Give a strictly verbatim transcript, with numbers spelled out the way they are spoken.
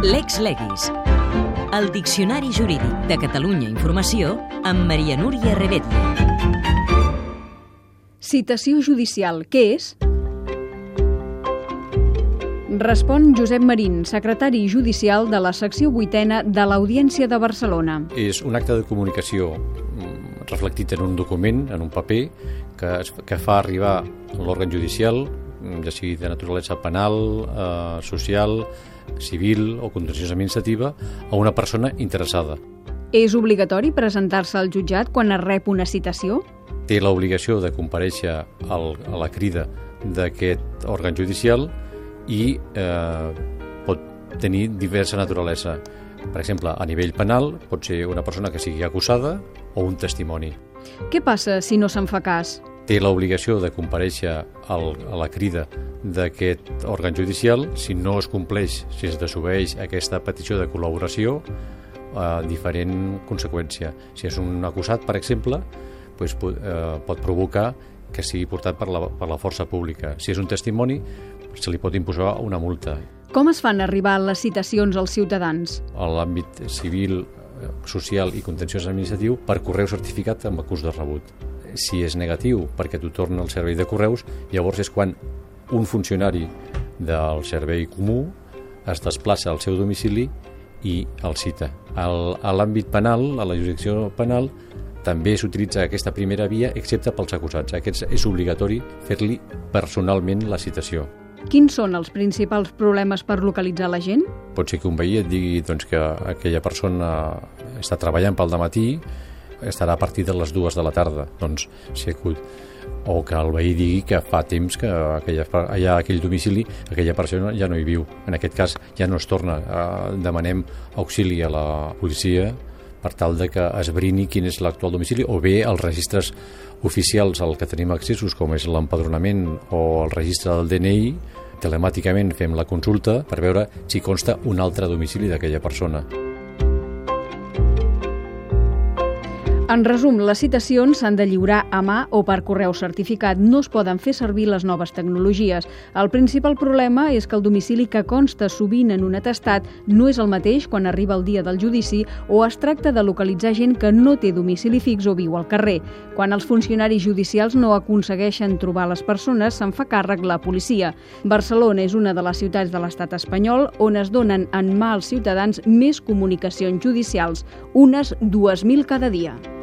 Lex Legis, el Diccionari Jurídic de Catalunya Informació amb Maria Núria Revetlla. Citació judicial, què és? Respon Josep Marín, secretari judicial de la secció vuitena de l'Audiència de Barcelona. És un acte de comunicació reflectit en un document, en un paper, que, que fa arribar l'òrgan judicial, ja sigui de naturalesa penal, eh, social, civil o contenciosa administrativa, a una persona interessada. És obligatori presentar-se al jutjat quan es rep una citació? Té l'obligació de comparèixer al, a la crida d'aquest òrgan judicial i eh, pot tenir diversa naturalesa. Per exemple, a nivell penal pot ser una persona que sigui acusada o un testimoni. Què passa si no se'n fa cas? Té l'obligació de comparèixer al, a la crida d'aquest òrgan judicial si no es compleix, si es desobeeix aquesta petició de col·laboració a diferent conseqüència. Si és un acusat, per exemple, doncs pot, eh, pot provocar que sigui portat per la, per la força pública. Si és un testimoni, se li pot imposar una multa. Com es fan arribar les citacions als ciutadans? A l'àmbit civil, social i contenciós administratiu per correu certificat amb acús de rebut. Si és negatiu perquè t'ho torna el servei de correus, llavors és quan un funcionari del servei comú es desplaça al seu domicili i el cita. Al, a l'àmbit penal, a la jurisdicció penal, també s'utilitza aquesta primera via, excepte pels acusats. Aquests és obligatori fer-li personalment la citació. Quins són els principals problemes per localitzar la gent? Pot ser que un veí et digui doncs, que aquella persona està treballant pel dematí, estarà a partir de les dues de la tarda, doncs s'hi acut. O que el veí digui que fa temps que aquella, allà a aquell domicili aquella persona ja no hi viu. En aquest cas ja no es torna. Eh, demanem auxili a la policia per tal de que esbrini quin és l'actual domicili, o bé els registres oficials al que tenim accessos, com és l'empadronament o el registre del D N I, telemàticament fem la consulta per veure si consta un altre domicili d'aquella persona. En resum, les citacions s'han de lliurar a mà o per correu certificat. No es poden fer servir les noves tecnologies. El principal problema és que el domicili que consta sovint en un atestat no és el mateix quan arriba el dia del judici o es tracta de localitzar gent que no té domicili fix o viu al carrer. Quan els funcionaris judicials no aconsegueixen trobar les persones, se'n fa càrrec la policia. Barcelona és una de les ciutats de l'estat espanyol on es donen en mà als ciutadans més comunicacions judicials, unes dues mil cada dia.